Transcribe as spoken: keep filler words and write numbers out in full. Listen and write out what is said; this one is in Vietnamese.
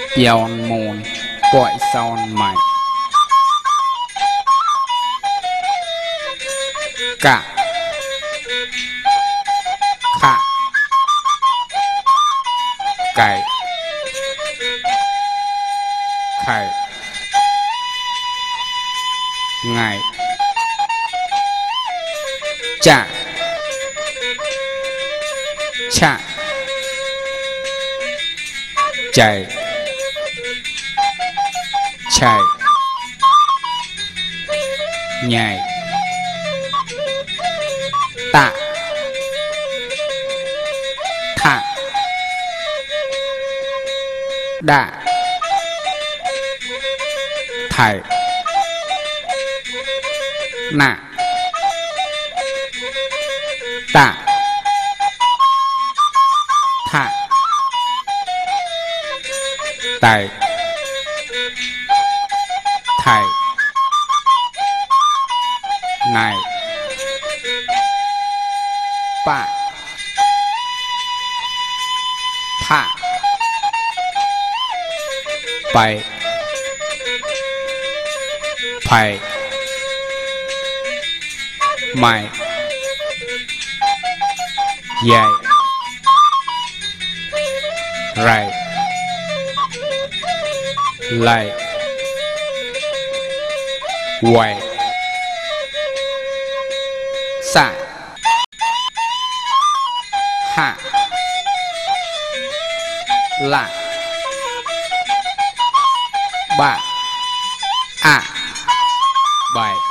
Yawn moon, boy sound mày. Cả khả cải khải ngài chả chả chạy chạy nhảy tạ thả đạ thải nạ tạ thả tài thải này bạ thả bay phải mày dài right lại quay xạ hạ lạ bạ à bài